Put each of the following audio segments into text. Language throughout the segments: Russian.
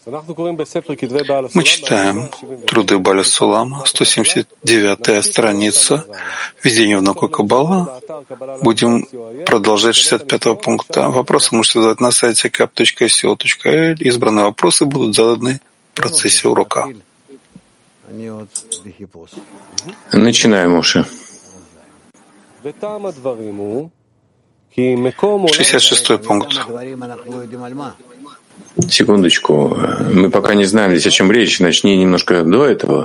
Мы читаем труды Бааля Сулама, 179-я страница, введение в науку Каббала. Будем продолжать 65-го пункта. Вопросы можете задать на сайте kap.co.il. Избранные вопросы будут заданы в процессе урока. Начинаем, Моше. 66-й пункт. Секундочку. Мы пока не знаем здесь, о чем речь. Начни немножко до этого.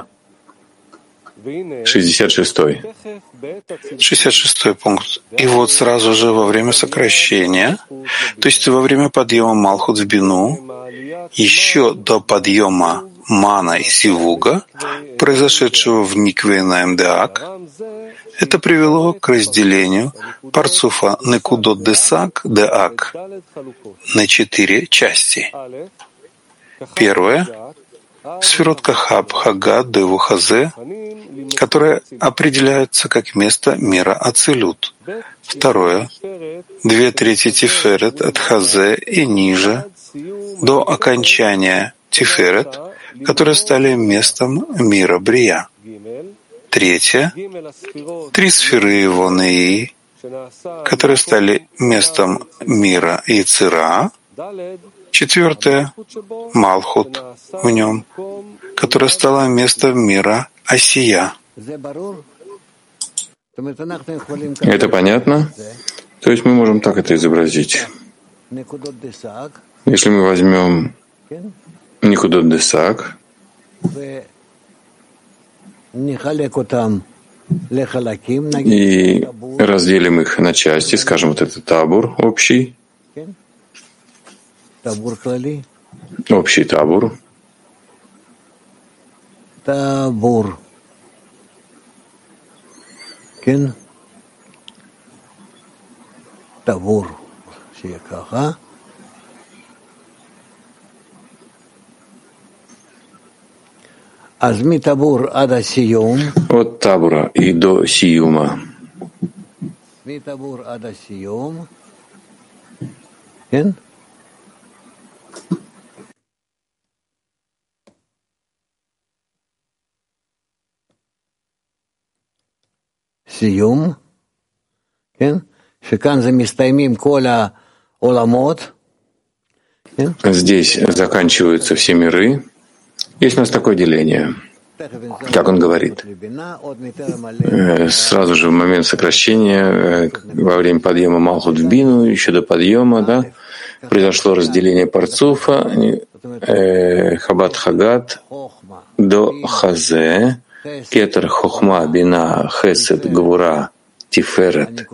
66-й. 66-й пункт. И вот сразу же во время сокращения, то есть во время подъема Малхут в Бину, еще до подъема Мана и Сивуга, произошедшего в Никве на МДАК, это привело к разделению парцуфа Некудот Десак Деак на 4 части. Первое — Сферот Кахаб Хагат Деву Хазе, которое определяется как место мира Ацилют. Второе — 2/3 Тиферет от Хазе и ниже, до окончания Тиферет, которые стали местом мира Брия. Третье — 3 сферы его Неи, которые стали местом мира Яцира. Четвертое — Малхут в нем, которая стала местом мира Осия. Это понятно? То есть мы можем так это изобразить. Если мы возьмем Никудот Десак и разделим их на части, скажем, вот это табур общий, общий табур, от табура и до сиюма. סיום, כן? שכאן זה מסתיימים כל העולמות. Здесь заканчиваются все миры. Есть у нас такое деление, как он говорит. Сразу же в момент сокращения, во время подъема Малхут в Бину, еще до подъема, да, произошло разделение парцуфа, Хабат Хагат до Хазе, Кетер Хохма Бина Хесед Гвура Тиферет.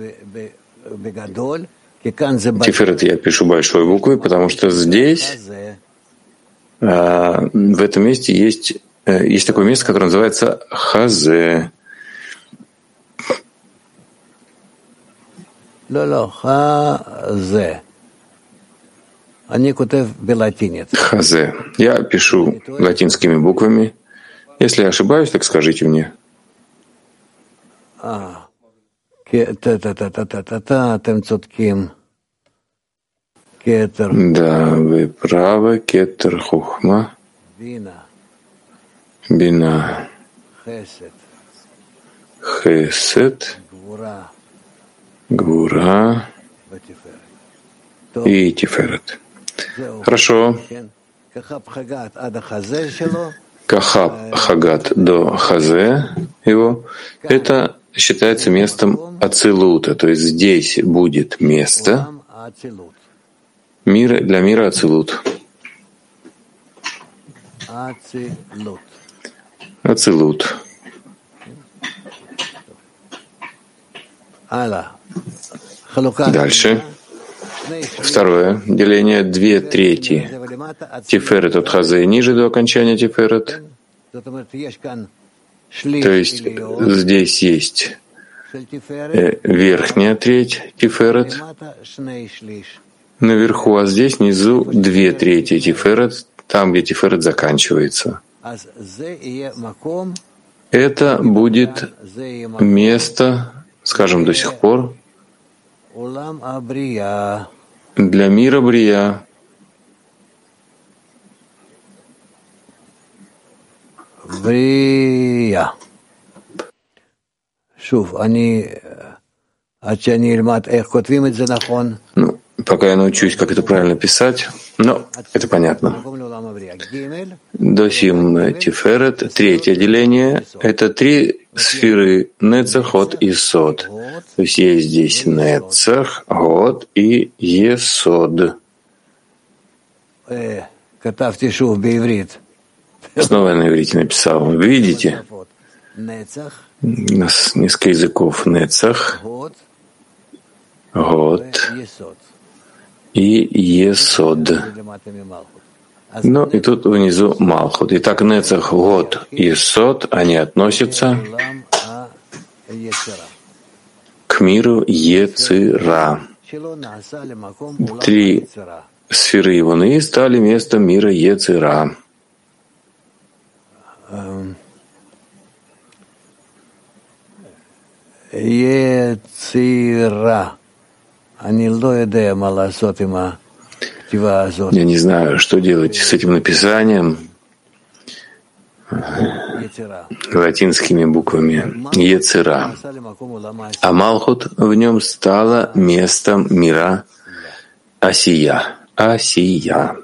Тиферет я пишу большой буквой, потому что здесь, в этом месте есть такое место, которое называется Хазе. Хазе. Я пишу латинскими буквами. Если я ошибаюсь, так скажите мне. Да, вы правы. Кетер Хухма. Бина. Хесед. Гвура. И Тиферет. Хорошо. Кахаб Хагат до Хазе его, это считается местом Ацилута, то есть здесь будет место мира для мира Ацилут. Ацилут. Дальше. Второе деление 2/3 Тиферет от Хазе ниже до окончания Тиферет. То есть здесь есть верхняя треть Тиферет наверху, а здесь внизу 2/3 Тиферет, там, где Тиферет заканчивается. Это будет место, скажем, до сих пор для мира Брия. Брия. Шув, они Ну, пока я научусь, как это правильно писать, но это понятно. Досим Тиферет, третье деление, это три сферы Нецах, Год и Сод. То есть есть здесь Нецах, Год и Есод. Снова я на иврите написал. Вы видите? У нас несколько языков. Нецах, Год и Есод. Ну и тут внизу Малхут. Итак, Нецах, Год и Есод, они относятся к миру Ецира. Три сферы Иваны стали местом мира Ецира. Ецира. Я не знаю, что делать с этим написанием латинскими буквами Ецира. А Малхут в нем стало местом мира Асия. Асия.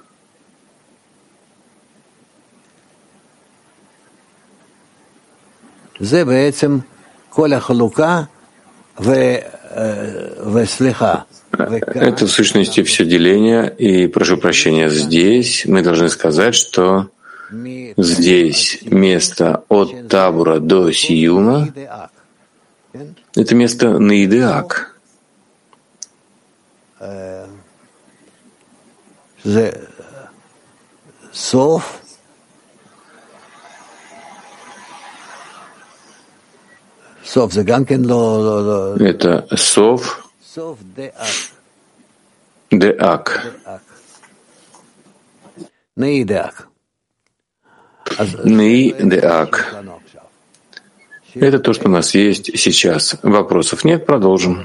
Это в сущности все деление, и прошу прощения, здесь мы должны сказать, что здесь место от Табура до Сиюма — это место Наидеак. Это Сов, Деак. Наидеак. Это то, что у нас есть сейчас. Вопросов нет, продолжим.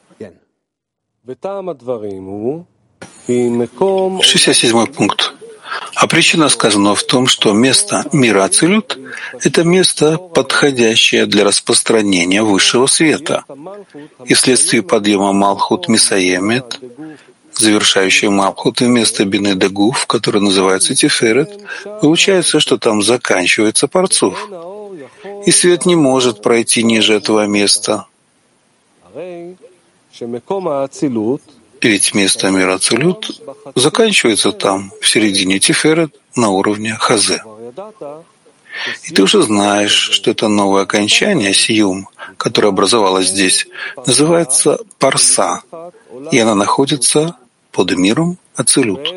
67 пункт. А причина сказана в том, что место мира Ацилют — это место, подходящее для распространения высшего света. И вследствие подъема Малхут Мисаемет, завершающий Малхут, вместо Бины Дегуф, который называется Тиферет, получается, что там заканчивается Парцуф. И свет не может пройти ниже этого места. Ведь место мира Ацилют заканчивается там, в середине Тиферет, на уровне Хазе. И ты уже знаешь, что это новое окончание, Сиюм, которое образовалось здесь, называется Парса, и она находится под миром Ацилют.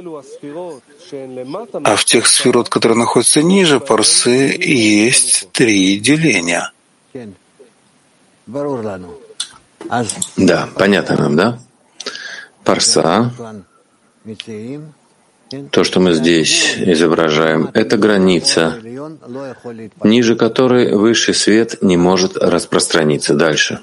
А в тех сферот, которые находятся ниже Парсы, есть три деления. Да, понятно нам, да? Парса, то, что мы здесь изображаем, это граница, ниже которой высший свет не может распространиться дальше.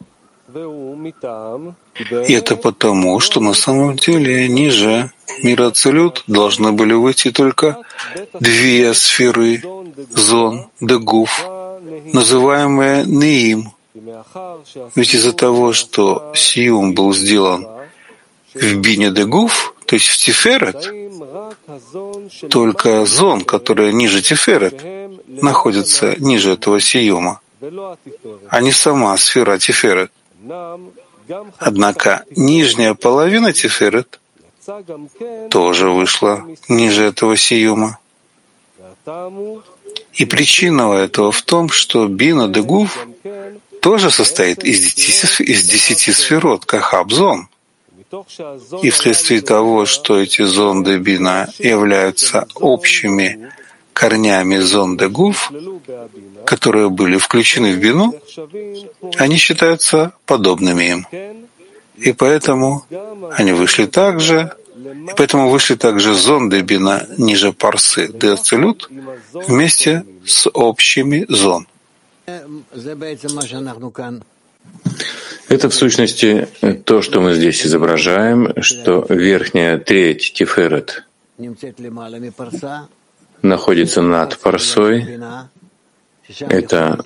И это потому, что на самом деле ниже мира Ацилют должны были выйти только две сферы зон Дегуф, называемые Неим. Ведь из-за того, что Сиюм был сделан в Бине Дегуф, то есть в Тиферет, только зон, которая ниже Тиферет, находится ниже этого Сиюма, а не сама сфера Тиферет. Однако нижняя половина Тиферет тоже вышла ниже этого Сиюма. И причина этого в том, что Бина Дегуф тоже состоит из 10 сферот, Кахаб-зон. И вследствие того, что эти зонды Бина являются общими корнями зонды Гуф, которые были включены в Бину, они считаются подобными им. И поэтому они вышли также, зонды Бина ниже Парсы де Ацилют вместе с общими зон. Это, в сущности, то, что мы здесь изображаем, что верхняя треть Тиферет находится над Парсой, это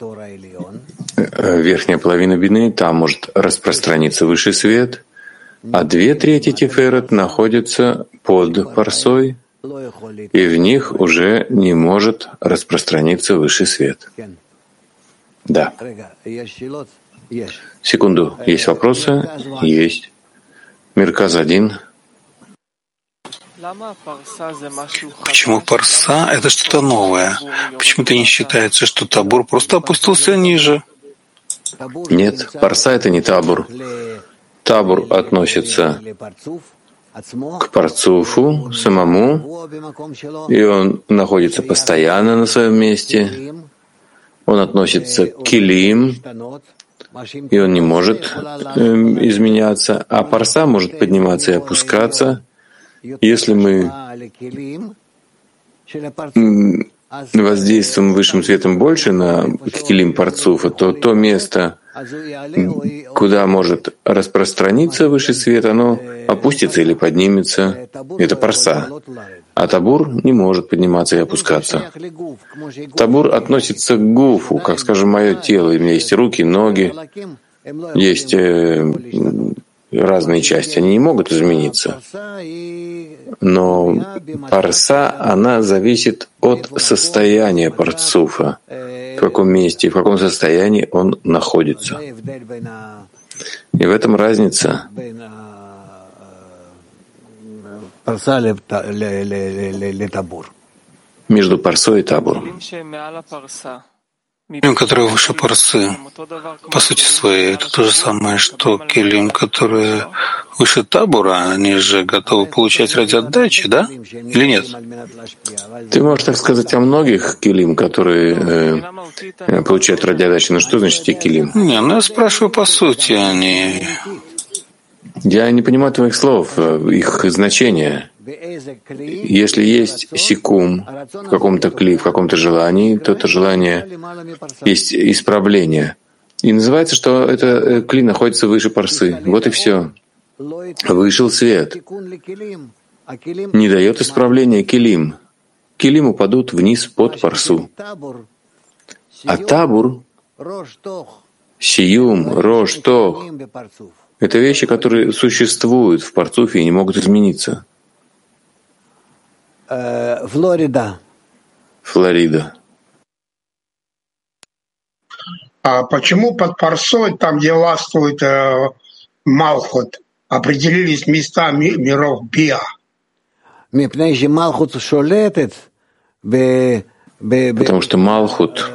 верхняя половина бины, там может распространиться высший свет, а 2/3 тиферет находятся под парсой, и в них уже не может распространиться высший свет. Да. Секунду. Есть вопросы? Есть. Мирказ 1. Почему парса — это что-то новое? Почему-то не считается, что табур просто опустился ниже? Нет, парса — это не табур. Табур относится к парцуфу самому, и он находится постоянно на своем месте. Он относится к килим, и он не может изменяться, а парса может подниматься и опускаться. Если мы воздействуем высшим светом больше на килим парцуфа, то то место, куда может распространиться высший свет, оно опустится или поднимется. Это парса. А табур не может подниматься и опускаться. Табур относится к гуфу, как, скажем, мое тело. У меня есть руки, ноги, есть разные части. Они не могут измениться. Но парса, она зависит от состояния парцуфа. В каком месте, в каком состоянии он находится. И в этом разница между парсой и табуром. Килим, который выше парсы, по сути своей, это то же самое, что килим, который выше табура, они же готовы получать ради отдачи, да? Или нет? Ты можешь так сказать о многих килим, которые получают ради отдачи. Но что значит килим? Не, ну я спрашиваю по сути, они... Я не понимаю твоих слов, их значения. Если есть секум в каком-то кли, в каком-то желании, то это желание есть исправление. И называется, что это кли находится выше парсы. Вот и все. Вышел свет. Не дает исправления килим. Килим упадут вниз под парсу. А табур, сиюм, рош, тох — это вещи, которые существуют в парцуфе и не могут измениться. Флорида. А почему под парсой, там, где властвует Малхут, определились места миров Биа? Потому что Малхут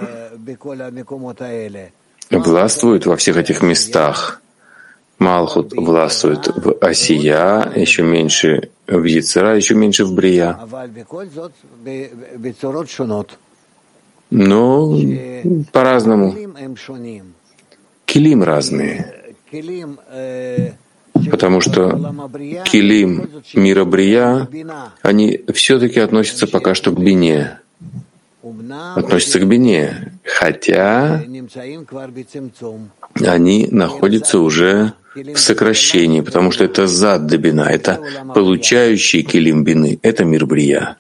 властвует во всех этих местах. Малхут властвует в Осия, еще меньше в Яцера, еще меньше в Брия. Но по-разному. Килим разные. Потому что килим мира Брия, они все-таки относятся пока что к бине. Относятся к бине, хотя они находятся уже в сокращении, потому что это зад до бина, это получающий килим бины, это мир Брия.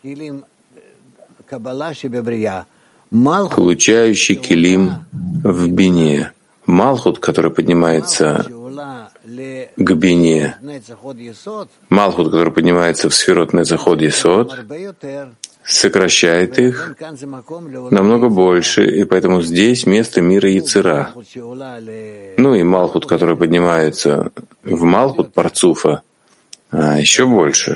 Получающий килим в бине. Малхут, который поднимается к бине, Малхут, который поднимается в сферот Нецах-Ход Есод, сокращает их намного больше, и поэтому здесь место мира Яцера. Ну и Малхут, который поднимается в Малхут Парцуфа, еще больше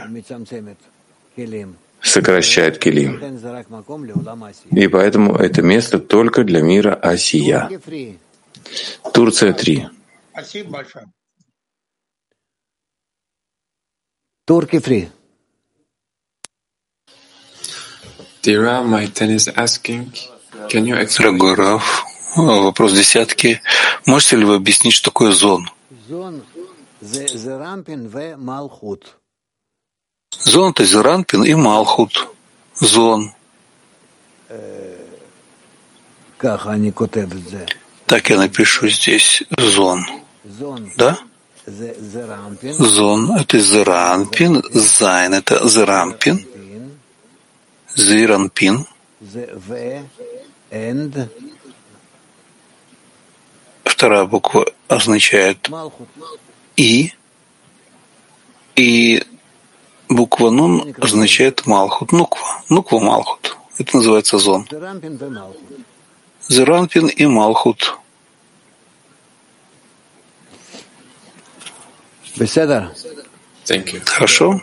сокращает килим. И поэтому это место только для мира Осия. Турция 3. Спасибо большое. Турки free. Дорогой Раф, вопрос десятки. Можете ли вы объяснить, что такое зон? Зон — это Зеранпин и Малхут. Зон. Так я напишу здесь зон. Да? Зон — это Зеранпин, Зайн — это Зеранпин, Зиранпин Вторая буква означает и буква Нун означает Малхут, Нуква Малхут. Это называется зон. Зеранпин и Малхут. Хорошо?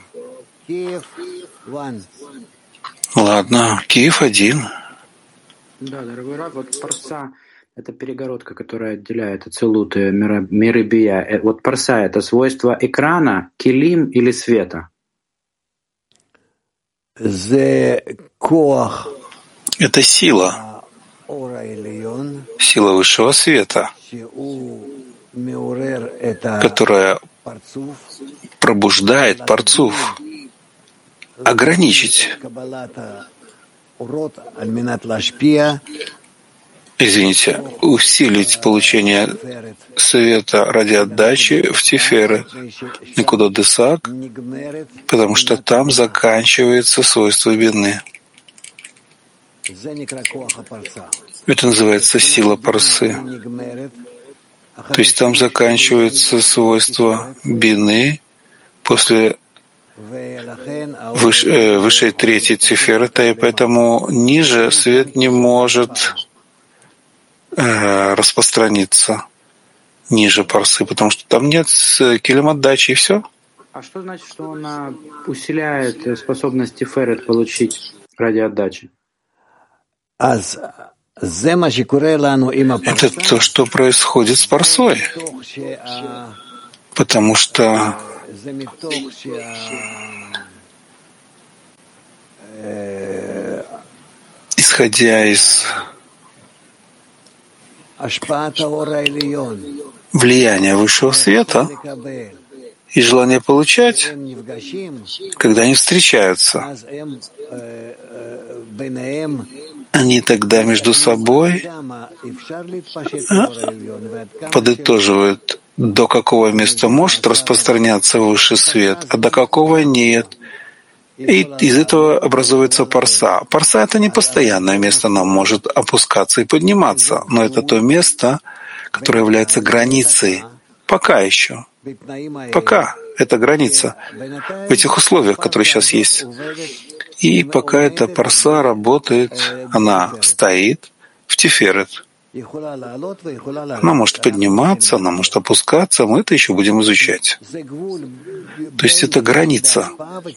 Ладно, Киев 1. Да, дорогой Рав, вот парса — это перегородка, которая отделяет ацилут и миры бия. Вот парса — это свойство экрана, килим или света? Это сила высшего света, которая пробуждает парцуф, ограничить, усилить получение света ради отдачи в Тиферет, Никуда Десак, потому что там заканчивается свойство бины. Это называется сила парсы. То есть там заканчивается свойство бины после высшей третьей Тиферета, и поэтому ниже свет не может распространиться ниже парсы, потому что там нет килим отдачи, и все. А что значит, что она усиляет способность Тиферет получить ради отдачи? Это то, что происходит с парсой, потому что исходя из влияния высшего света и желания получать, когда они встречаются, они тогда между собой подытоживают, до какого места может распространяться высший свет, а до какого нет. И из этого образуется парса. Парса — это не постоянное место, оно может опускаться и подниматься, но это то место, которое является границей. Пока еще. Пока это граница в этих условиях, которые сейчас есть. И пока эта парса работает, она стоит в Тиферет. Она может подниматься, она может опускаться, мы это еще будем изучать. То есть это граница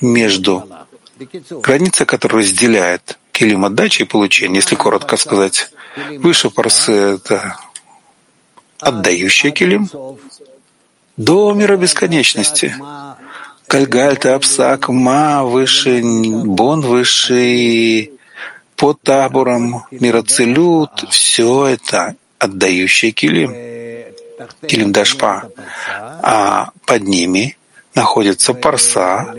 которая разделяет килим отдачи и получения, если коротко сказать. Выше парсы — это отдающий килим, до мира бесконечности. Кальгальта, Апсак, Ма, высший Бон, высший под табором, мирацелют, все это отдающие килим дашпа. А под ними находится парса,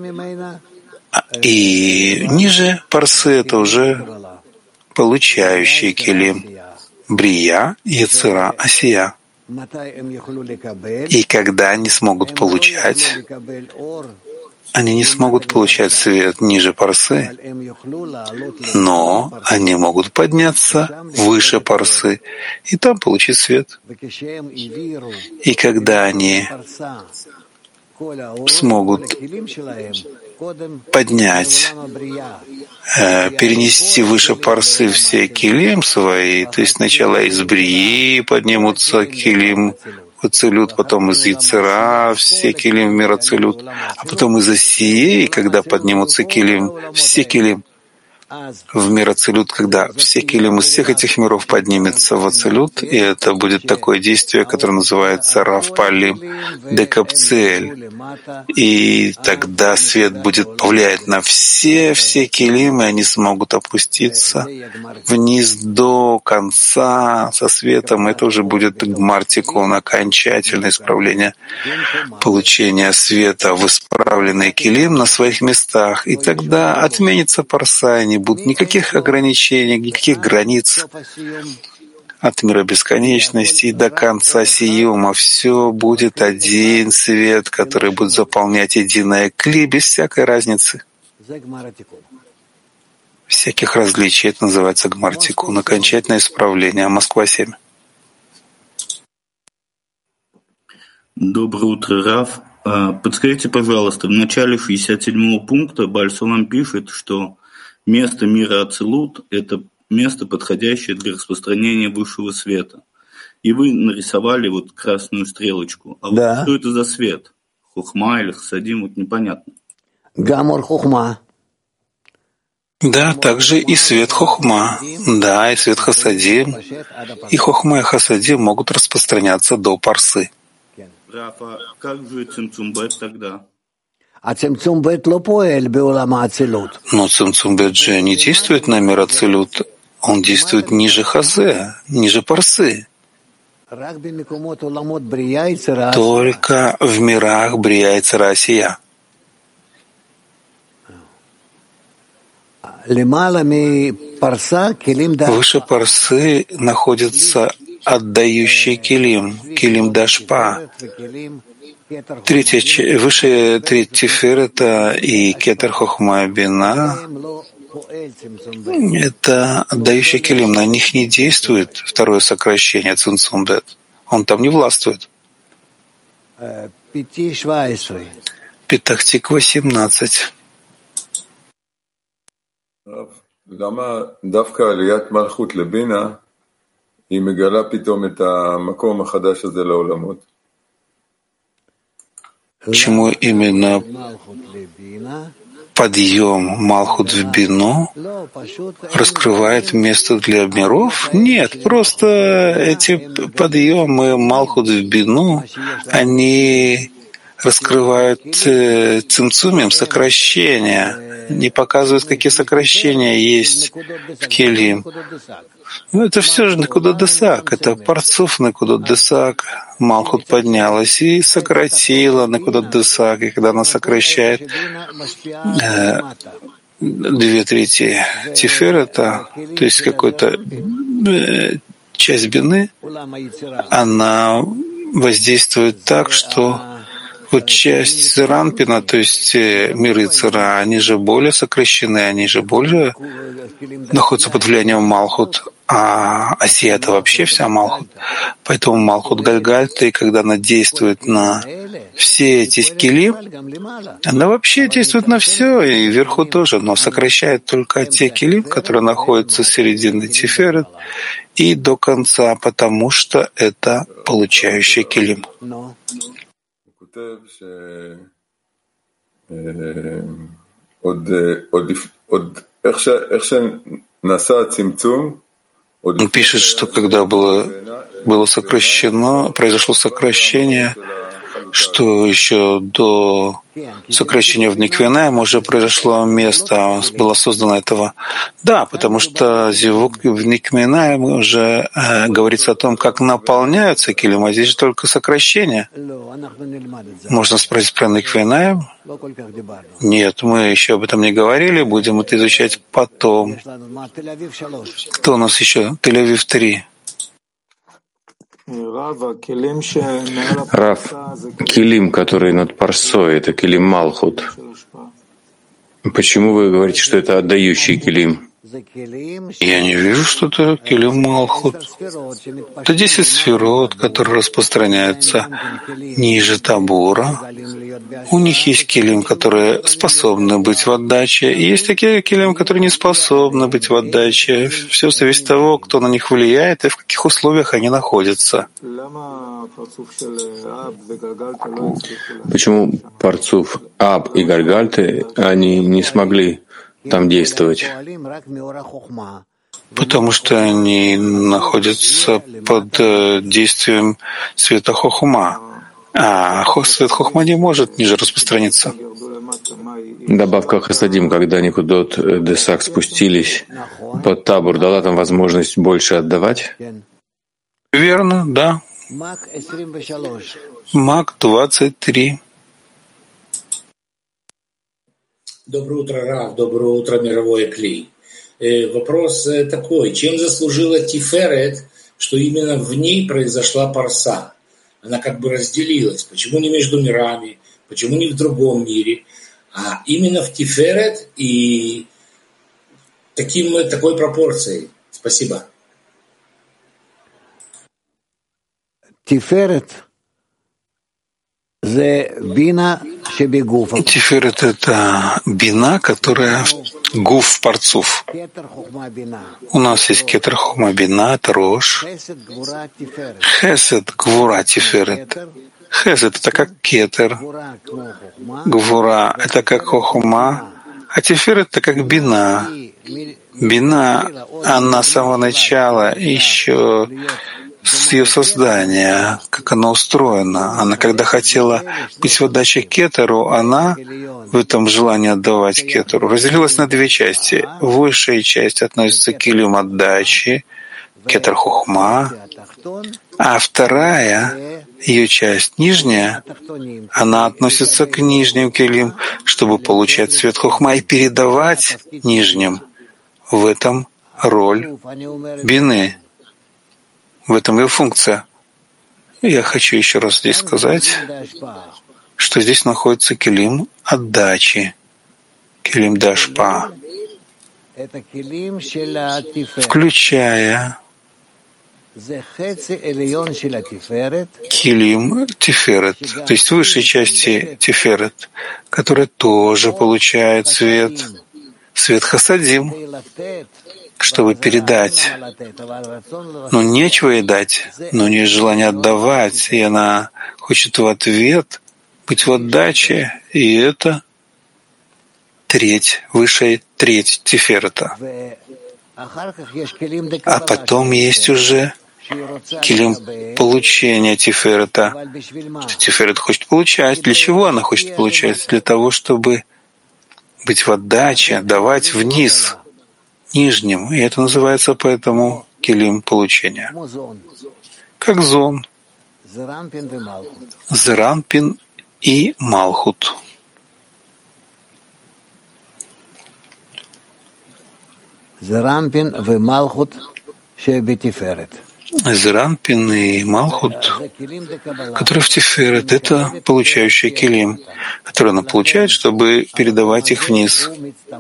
и ниже парсы это уже получающие килим брия, яцера, асия. И когда они смогут получать, они не смогут получать свет ниже парсы, но они могут подняться выше парсы и там получить свет. И когда они смогут поднять, перенести выше парсы все килим свои, то есть сначала из брии поднимутся килим в ацилют, потом из яцера все килим в мир ацилют, а потом из асии, когда поднимутся килим, все килим в мир ацилют, когда все килим из всех этих миров поднимется в ацилют, и это будет такое действие, которое называется Равпалим Декапцель. И тогда свет будет повлиять на все килим, и они смогут опуститься вниз до конца со светом. Это уже будет гмартикон, окончательное исправление получения света в исправленный килим на своих местах. И тогда отменится парса, и не будет никаких ограничений, никаких границ от мира бесконечности и до конца сиюма. Все будет один свет, который будет заполнять единое кли без всякой разницы. всяких различий. Это называется гмартикун, окончательное исправление. Москва 7. Доброе утро, Рав. Подскажите, пожалуйста, в начале 67-го пункта Баль-Сулам пишет, что место мира Ацилут – это место, подходящее для распространения высшего света. И вы нарисовали вот красную стрелочку. А вот что это за свет? Хохма или Хасадим? Вот непонятно. Гамор Хохма. Да, также и свет Хохма. Да, и свет Хасадим. И Хохма, и Хасадим могут распространяться до парсы. Рафа, как же Цимцумбет тогда? А Цимцумбет лопоэль беулама Ацилут. Но Цимцумбет же не действует на мир Ацилут. Он действует ниже Хазе, ниже парсы. Только в мирах Брия и Цара Асия. Выше парсы находится отдающий килим, килим дашпа. Выше третий Тиферета и Кетер Хохма Бина — это отдающий килим. На них не действует второе сокращение Цинцумбет. Он там не властвует. Петах-Тиква 17. למה דווקא עליית מלכות לבינה היא מגלה פתאום את המקום החדש הזה לעולמות? Почему именно подъем Малхут в Бину раскрывает место для миров? Нет, просто эти подъемы Малхут в Бину, они раскрывают цимцумим, сокращения, не показывают, какие сокращения есть в Келим. Ну, это все же Некудот Десак, это парцуф Некудот Десак. Малхут поднялась и сократила Некудот Десак, и когда она сокращает 2/3 Тиферета, то есть какой-то часть бины, она воздействует так, что вот часть Ранпина, то есть миры Цара, они же более сокращены, они же более находятся под влиянием Малхут, а Асия — это вообще вся Малхут. Поэтому Малхут Гальгальта, и когда она действует на все эти килим, она вообще действует на все, и вверху тоже, но сокращает только те килим, которые находятся с середины Тиферет и до конца, потому что это получающий килим. Он пишет, что когда было сокращено, произошло сокращение, что еще до сокращения в Никвинаем уже произошло место, было создано этого. Да, потому что зивук в Никвинаем уже говорится о том, как наполняются килим, а здесь же только сокращение. Можно спросить про Никвинаем? Нет, мы еще об этом не говорили, будем это изучать потом. Кто у нас еще? Тель-Авив 3. Рав, килим, который над парсой, это килим Малхут. Почему вы говорите, что это отдающий килим? Я не вижу, что это килим Малхут. Это 10 сферот, которые распространяются ниже табора. У них есть килим, которые способны быть в отдаче, и есть такие килим, которые не способны быть в отдаче. Все зависит от того, кто на них влияет и в каких условиях они находятся. Почему парцуф Аб и Гальгальты, они не смогли там действовать? Потому что они находятся под действием света Хохма. А свет Хохма не может ниже распространиться. Добавка Хасадим, когда Некудот Десак спустились под табор, дала там возможность больше отдавать? Верно, да. Мак 23. Доброе утро, Рав. Доброе утро, мировой Кли. Вопрос такой. Чем заслужила Тиферет, что именно в ней произошла парса? Она как бы разделилась. Почему не между мирами? Почему не в другом мире? А именно в Тиферет, и такой пропорцией? Спасибо. Тиферет — Тиферет — это бина, которая гуф парцуф. У нас есть кетер хохма бина, это рош. Хесед гвура тиферет. Хесед — это как кетер. Гвура — это как хохма. А тиферет — это как бина. Бина, она с самого начала еще с ее создания, как она устроена. Она, когда хотела быть в отдаче кетеру, она в этом желании отдавать кетеру разделилась на две части. Высшая часть относится к килим отдачи, кетер хохма, а вторая, ее часть, нижняя, она относится к нижним килим, чтобы получать свет хохма и передавать нижним. В этом роль бины. В этом ее функция. Я хочу еще раз здесь сказать, что здесь находится килим отдачи, килим дашпа, включая килим тиферет, то есть высшей части тиферет, которая тоже получает свет хасадим, чтобы передать. Но нечего ей дать, но у нее есть желание отдавать, и она хочет в ответ быть в отдаче, и это высшая треть тиферета. А потом есть уже килим получения тиферета. Тиферет хочет получать. Для чего она хочет получать? Для того, чтобы быть в отдаче, давать вниз, нижним. И это называется поэтому килим получения. Как зон. Зеранпин и Малхут. Зеранпин и Малхут шебетиферет. Зеранпин и Малхут, которые в Тиферет, это получающие килим, которые она получает, чтобы передавать их вниз.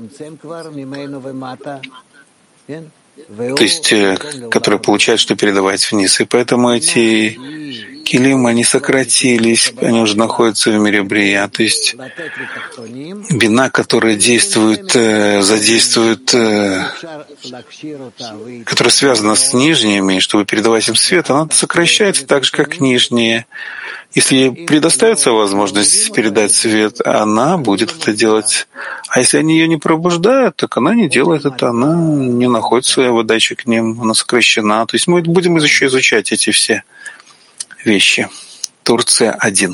То есть, которые получают, что передавать вниз. И поэтому эти килим, они сократились, они уже находятся в мире брия. То есть бина, которая задействует, которая связана с нижними, чтобы передавать им свет, она сокращается так же, как нижние. Если ей предоставится возможность передать свет, она будет это делать. А если они ее не пробуждают, так она не делает это, она не находит своей отдачи к ним, она сокращена. То есть мы будем еще изучать эти все вещи. Турция 1.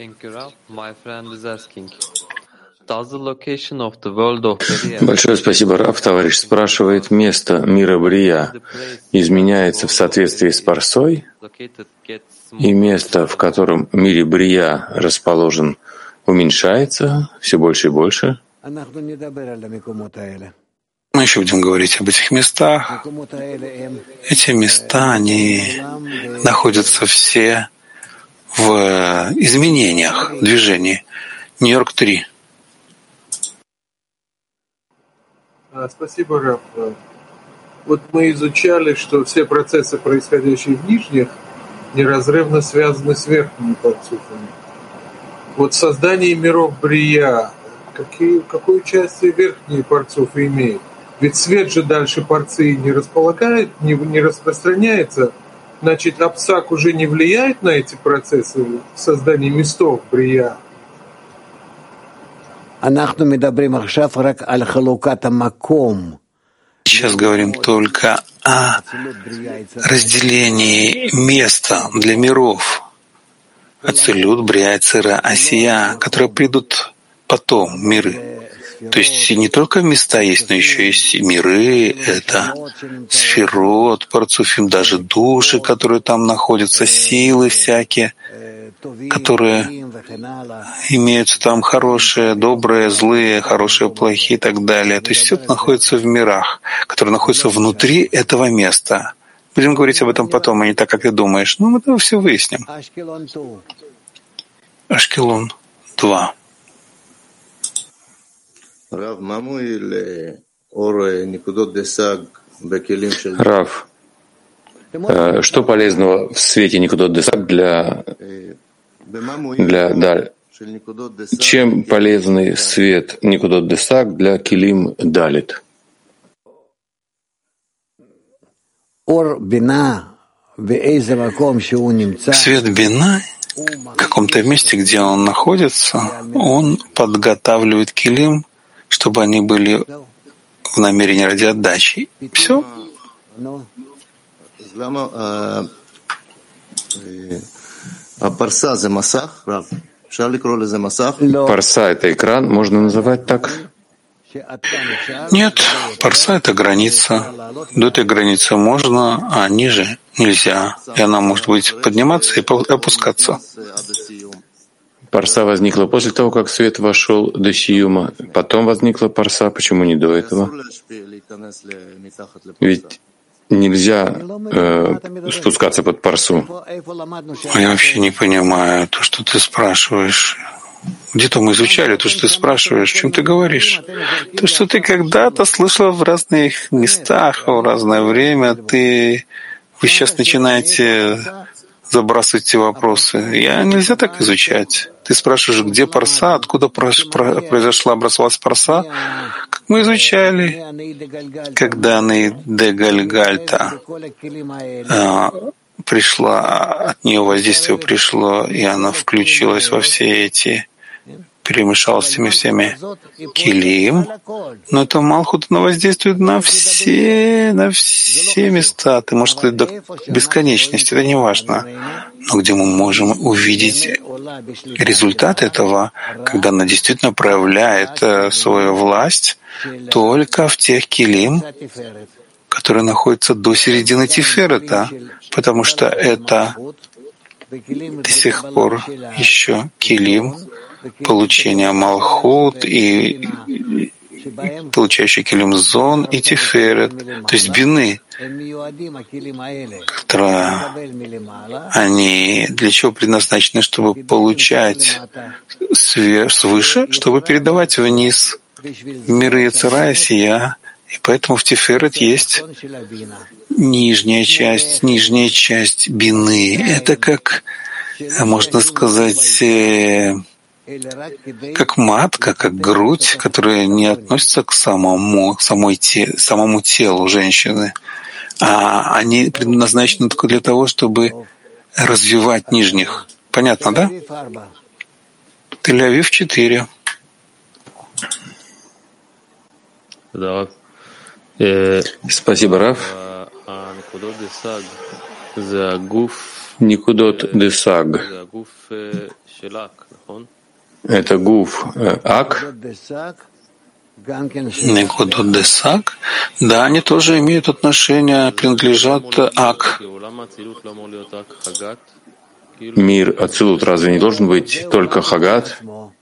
Большое спасибо, Рав. Товарищ спрашивает, место мира Брия изменяется в соответствии с Парсой, и место, в котором в мире Брия расположен, уменьшается все больше и больше. Мы еще будем говорить об этих местах. Эти места, они находятся все в изменениях, в движении. Нью-Йорк 3. Спасибо, Раф. Вот мы изучали, что все процессы, происходящие в нижних, неразрывно связаны с верхними парцуфами. Вот создание миров Брия, какую часть верхние парцуфы имеют? Ведь свет же дальше парцы не располагает, не распространяется. Значит, Апсак уже не влияет на эти процессы создания местов Брия. Сейчас говорим только о разделении места для миров. Ацилют, Брия, Цира, Асия, которые придут потом, миры. То есть не только места есть, но еще есть миры, это сферот, парцуфим, даже души, которые там находятся, силы всякие, которые имеются там хорошие, добрые, злые, хорошие, плохие и так далее. То есть все это находится в мирах, которые находятся внутри этого места. Будем говорить об этом потом, а не так, как ты думаешь. Ну, мы это все выясним. Ашкелон 2. Рав, что полезного в свете Никудот Десак для Даль? Чем полезный свет Никудот Десак для Килим Далит? Свет бина, в каком-то месте, где он находится, он подготавливает килим, чтобы они были в намерении ради отдачи. Все. Парса — это экран, можно называть так? Нет, парса — это граница. До этой границы можно, а ниже нельзя. И она может быть подниматься и опускаться. Парса возникла после того, как свет вошел до сиюма. Потом возникла парса. Почему не до этого? Ведь нельзя спускаться под парсу. Я вообще не понимаю то, что ты спрашиваешь. Где-то мы изучали то, что ты спрашиваешь, о чем ты говоришь. То, что ты когда-то слышал в разных местах, в разное время, вы сейчас начинаете забрасывать эти вопросы. Нельзя так изучать. Ты спрашиваешь, где парса, откуда образовалась парса. Как мы изучали, когда Нейде Гальгальта пришла, от нее воздействие пришло, и она включилась во все эти, перемешалась с этими всеми килим, но это Малхут, она воздействует на все места. Ты можешь сказать до бесконечности, это не важно. Но где мы можем увидеть результат этого, когда она действительно проявляет свою власть, только в тех килим, которые находятся до середины Тиферета, потому что это до сих пор еще килим, получение Малхут и получающий килим Зон и Тиферет, то есть бины, которые они для чего предназначены, чтобы получать свыше, чтобы передавать вниз в миры Яцера и Сия. И поэтому в Тиферет есть нижняя часть бины. Это как, можно сказать, как матка, как грудь, которая не относится к самому телу женщины, а они предназначены только для того, чтобы развивать нижних. Понятно, да? Тель-Авив 4. Спасибо, Рав. Никудот Десаг. Это гуф ак. Никудот Десаг. Да, они тоже имеют отношение, принадлежат ак. Мир Ацилут разве не должен быть только Хагат?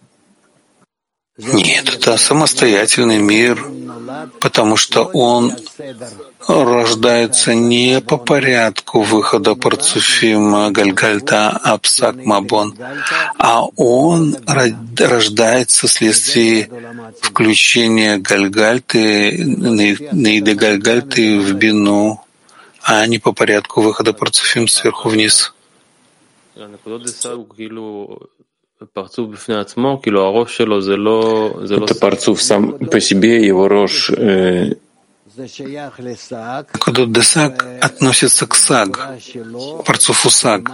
Нет, это самостоятельный мир, потому что он рождается не по порядку выхода парцуфим Гальгальта Апсак Мабон, а он рождается вследствие включения Гальгальты, Нейды Гальгальты в бину, а не по порядку выхода парцуфим сверху вниз. Это парцуф сам по себе, его рожь. Никудот Десаг относится к саг, парцуфу саг,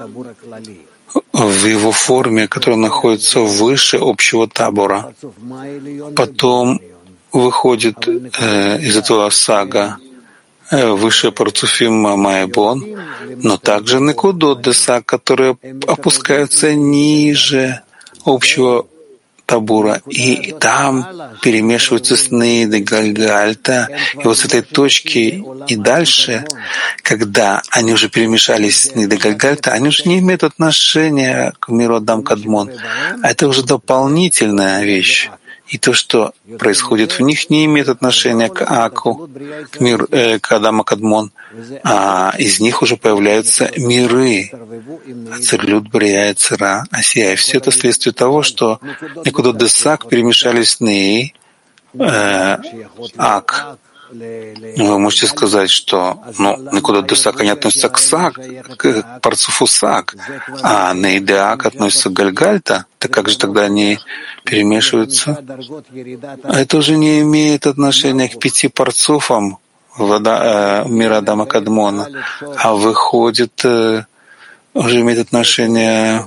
в его форме, которая находится выше общего табора. Потом выходит из этого сага выше парцуфим Майбон, но также Никудот Десаг, которые опускаются ниже общего табура, и там перемешиваются с Нейдой Гальгальта, и вот с этой точки и дальше, когда они уже перемешались с Нейдой Гальгальта, они уже не имеют отношения к миру Адам Кадмон, а это уже дополнительная вещь. И то, что происходит в них, не имеет отношения к Аку, к Адаму Кадмон, а из них уже появляются миры. Ацерлют, Брия, Цера, Асия. И все это следствие того, что Никудот Десаг перемешались с Неей, ак. Вы можете сказать, что Никуда Десака не относится к Сак, к парцуфу Сак, а Нейдеак относится к Гальгальта, так как же тогда они перемешиваются? А это уже не имеет отношения к 5 парцуфам мира Адама Кадмона, а выходит, уже имеет отношение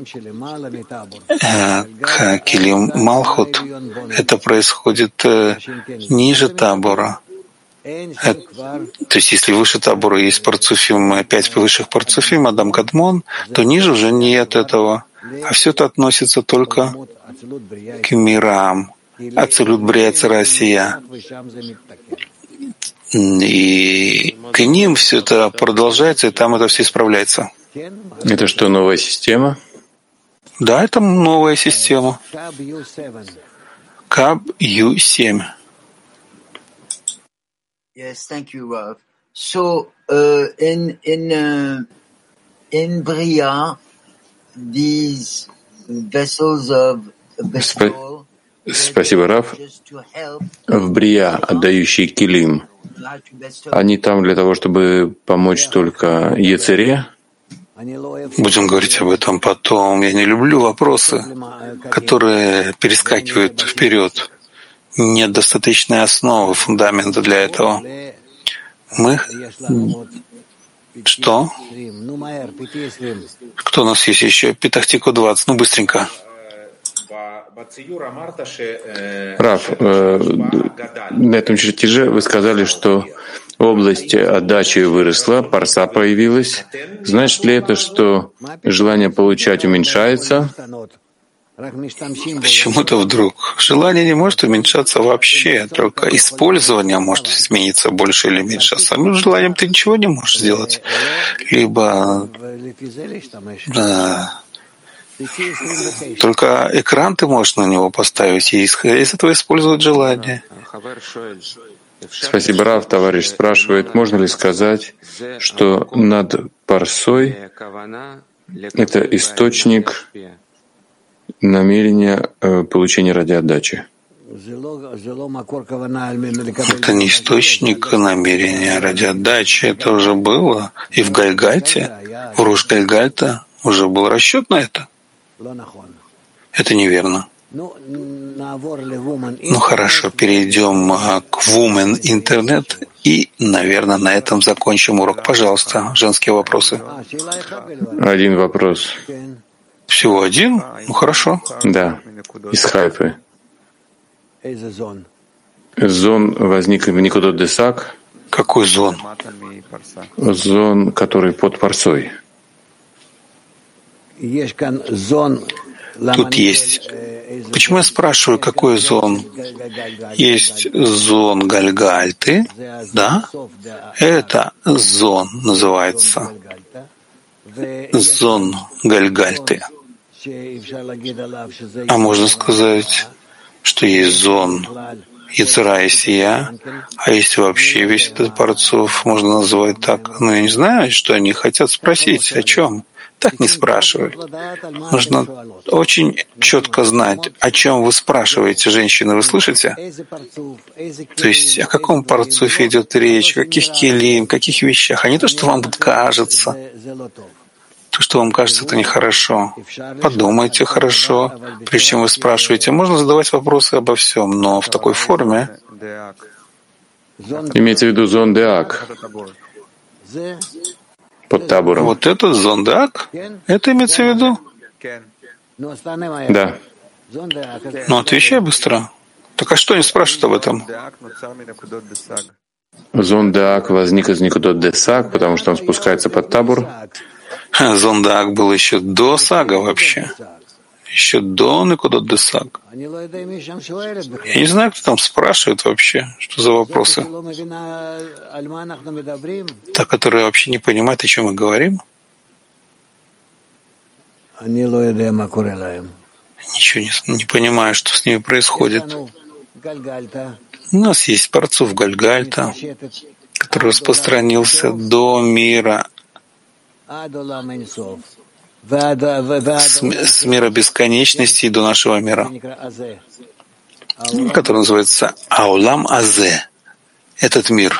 к Килим Малхут. Это происходит ниже табора. То есть, если выше табора есть парцуфим, 5 высших парцуфим, Адам Кадмон, то ниже уже нет этого. А все это относится только к мирам. Ацилут Брия Россия. И к ним все это продолжается, и там это все исправляется. Это что, новая система? Да, это новая система. Каб Ю-7. Yes, thank you, Rav. So, in Bria, these vessels of Betrol, спасибо, Рав. В Брия, отдающие килим, они там для того, чтобы помочь только Ецере? Будем говорить об этом потом. Я не люблю вопросы, которые перескакивают вперед. Нет достаточной основы, фундамента для этого. Мы... Что? Кто у нас есть еще? Питахтику 20. Быстренько. Рав, на этом чертеже вы сказали, что область отдачи выросла, парса появилась. Значит ли это, что желание получать уменьшается? Почему-то вдруг желание не может уменьшаться вообще, только использование может измениться больше или меньше. А самим желанием ты ничего не можешь сделать. Либо только экран ты можешь на него поставить, и из этого использовать желание. Спасибо, Рав. Товарищ спрашивает, можно ли сказать, что над парсой это источник намерения получения ради отдачи? Это не источник намерения ради отдачи. Это уже было. И в Гальгальте, в Рош Гальгальта уже был расчет на это. Это неверно. Ну хорошо, перейдем к Women Интернет и, наверное, на этом закончим урок. Пожалуйста, женские вопросы. Один вопрос. Всего один? Ну хорошо. Да, из Хайфы. Зон возник в Никуда Десак. Какой зон? Зон, который под парсой. Тут есть... Почему я спрашиваю, какой зон? Есть зон Гальгальты, да? Это зон называется. Зон Гальгальты. А можно сказать, что есть зон Яцера и Сия, а есть вообще весь этот парцуф, можно называть так. Но я не знаю, что они хотят спросить, о чем. Так не спрашивают. Нужно очень четко знать, о чем вы спрашиваете, женщины, вы слышите? То есть о каком парцуфе идет речь, о каких килим, каких вещах, а не то, что вам тут кажется. То, что вам кажется, это нехорошо. Подумайте хорошо, прежде чем вы спрашиваете. Можно задавать вопросы обо всем, но в такой форме. Имеется в виду зон Деак. Под табором. Вот это зондак? Это имеется в виду? Да. Ну, отвечай быстро. Так а что они спрашивают об этом? Зондак возник из Никуда Десак, потому что он спускается под табор. Зондак был еще до Сага вообще. Еще до Никуда Десак. Я не знаю, кто там спрашивает вообще, что за вопросы. Та, которая вообще не понимает, о чем мы говорим. Ничего не понимаю, что с ними происходит. У нас есть парцуф Гальгальта, который распространился до мира, с мира бесконечности до нашего мира. который называется Аулам Азе, этот мир.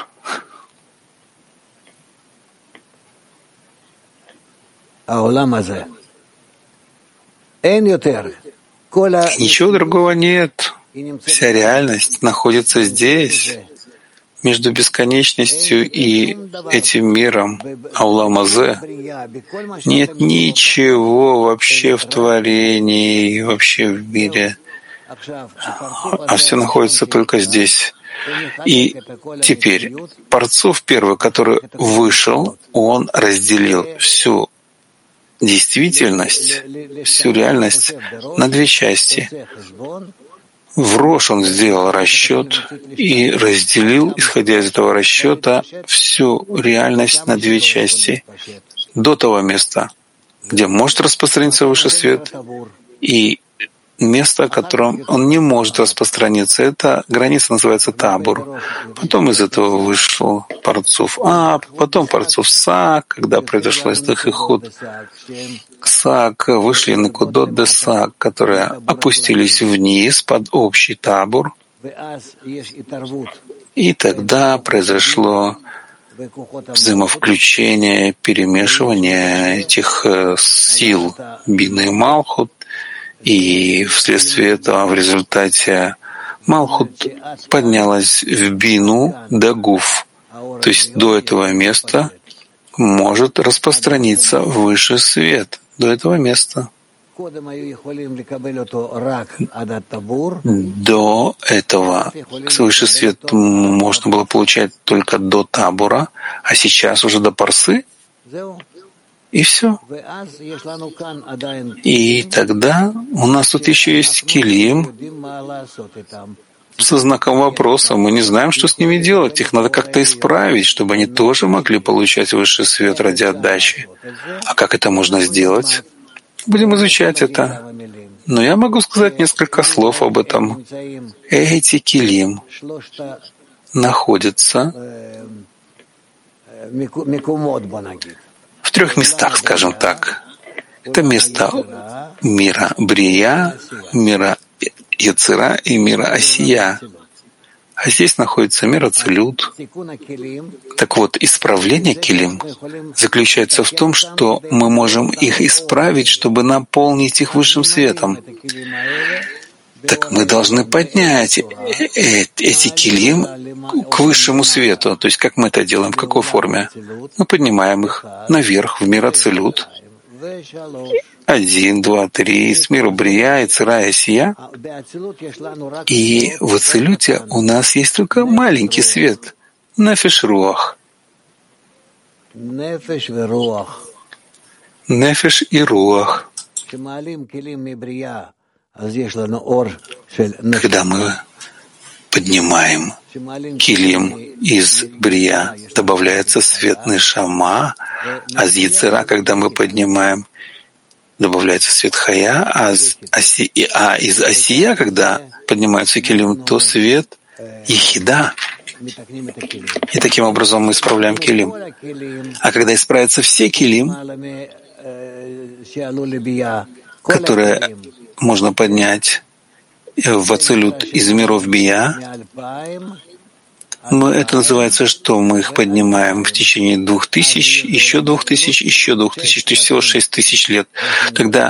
Ничего другого нет. Вся реальность находится здесь, между бесконечностью и этим миром, Аулам Азе. Нет ничего вообще в творении, вообще в мире, а все находится только здесь. И теперь Парцуф первый, который вышел, он разделил всю действительность, всю реальность на две части. В Рош он сделал расчет и разделил, исходя из этого расчета, всю реальность на две части. До того места, где может распространиться высший свет, и место, в котором он не может распространиться. Эта граница называется Табур. Потом из этого вышел Парцуф Ап, потом Парцуф Сак, когда произошло издых и худ. Сак вышли на Кудот де Сак, которые опустились вниз под общий Табур. И тогда произошло взаимовключение, перемешивание этих сил Бина и Малхут. И вследствие этого, в результате, Малхут поднялась в Бину до Гуф. То есть до этого места может распространиться высший свет. До этого места. До этого высший свет можно было получать только до Табура, а сейчас уже до Парсы. И все. И тогда у нас тут еще есть килим со знаком вопроса. Мы не знаем, что с ними делать. Их надо как-то исправить, чтобы они тоже могли получать высший свет ради отдачи. А как это можно сделать? Будем изучать это. Но я могу сказать несколько слов об этом. Эти килим находятся в трех местах, скажем так. Это место мира Брия, мира Яцера и мира Осия. А здесь находится мир Ацилют. Так вот, исправление килим заключается в том, что мы можем их исправить, чтобы наполнить их высшим светом. Так мы должны поднять эти килим к высшему свету. То есть как мы это делаем, в какой форме? Мы поднимаем их наверх, в мир Ацилют. 1, 2, 3, с миру Брия, Яцера и Осия. И в Ацилюте у нас есть только маленький свет. Нефеш Руах. Нефеш и Руах. Когда мы поднимаем килим из Брия, добавляется свет Нешама, а из Яцера, когда мы поднимаем, добавляется свет Хая, а из Осия, когда поднимается килим, то свет Ехида. И таким образом мы исправляем килим. А когда исправятся все килим, которые можно поднять в Ацилют из миров Бия, это называется, что мы их поднимаем в течение 2000, еще 2000, еще 2000, то есть всего 6000 лет. Тогда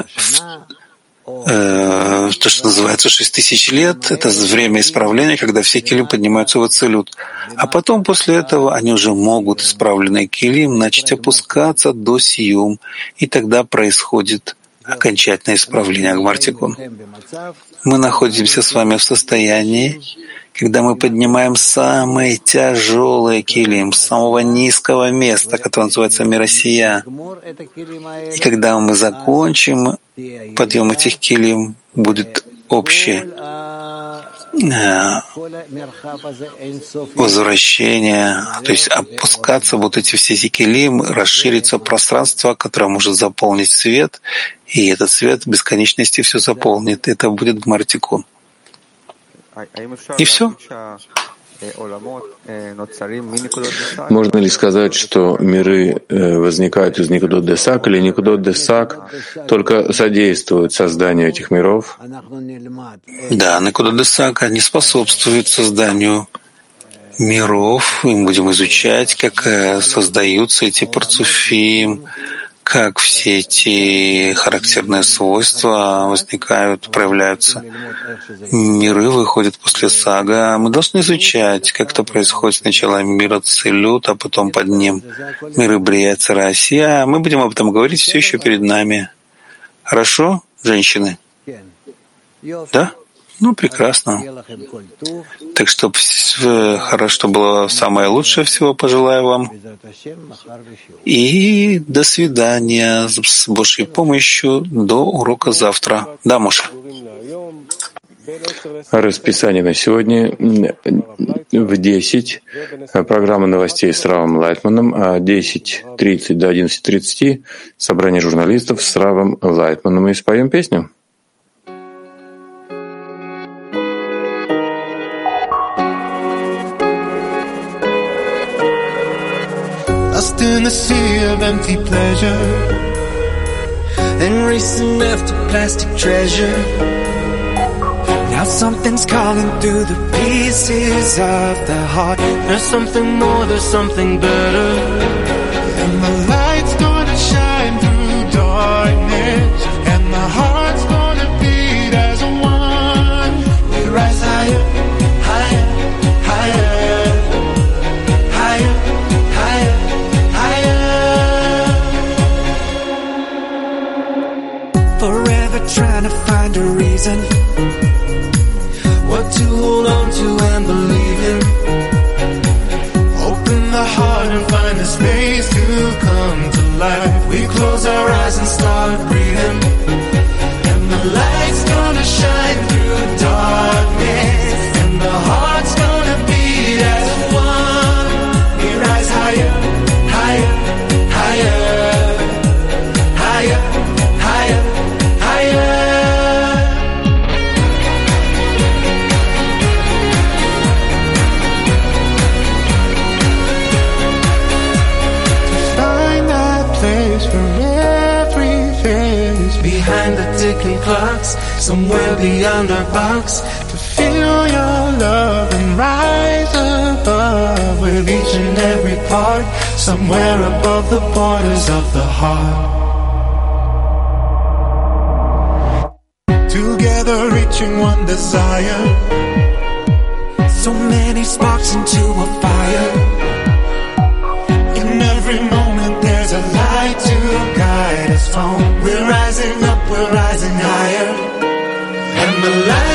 то, что называется 6000 лет, это время исправления, когда все килим поднимаются в Ацилют. А потом, после этого, они уже могут, исправленные килим, начать опускаться до Сиюм, и тогда происходит окончательное исправление Агмар-Тикун. Мы находимся с вами в состоянии, когда мы поднимаем самые тяжелые килим с самого низкого места, которое называется мир Осия. И когда мы закончим подъем этих килим, будет общее возвращение, то есть опускаться вот эти все килим, расширится пространство, которое может заполнить свет, и этот свет в бесконечности все заполнит. Это будет Гмар-Тикун. И все. Можно ли сказать, что миры возникают из Никудот Десак, или Никудот Десак только содействуют созданию этих миров? Да, Никудот Десак, они способствуют созданию миров, и мы будем изучать, как создаются эти парцуфим, как все эти характерные свойства возникают, проявляются. Миры выходят после сага. Мы должны изучать, как это происходит сначала мир Ацилут, а потом под ним миры Брия, Цара, Асия. Мы будем об этом говорить все еще перед нами. Хорошо, женщины? Да? Ну, прекрасно. Так что хорошо было, самое лучшее всего пожелаю вам. И до свидания с Божьей помощью до урока завтра. Да, Моше? Расписание на сегодня в 10. Программа новостей с Равом Лайтманом, а 10:30 до 11:30 собрание журналистов с Равом Лайтманом. И споем песню. Lost in a sea of empty pleasure and racing after plastic treasure. Now something's calling through the pieces of the heart. There's something more, there's something better. And the light's gonna shine through darkness, and the heart's gonna beat as one. We rise higher, higher, higher. Forever trying to find a reason, what to hold on to and believe in. Open the heart and find the space to come to life. We close our eyes and start breathing, and the light's gonna shine through darkness, and the heart's gonna beat as one. We rise higher, higher, higher, higher, higher. Behind the ticking clocks, somewhere beyond our box, to feel your love and rise above with each and every part, somewhere above the borders of the heart. Together reaching one desire, so many sparks into a fire. In every moment there's a light to guide us home. We're rising up, we're rising higher, and the light